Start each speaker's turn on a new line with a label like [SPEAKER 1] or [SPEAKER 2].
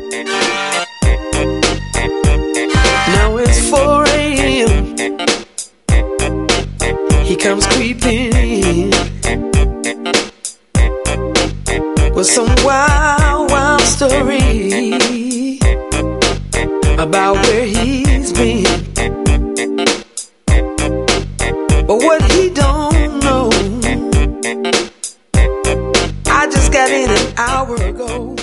[SPEAKER 1] Now it's 4 a.m. He comes creeping in with some wild, wild story about where he's been. But what he don't know, I just got in an hour ago.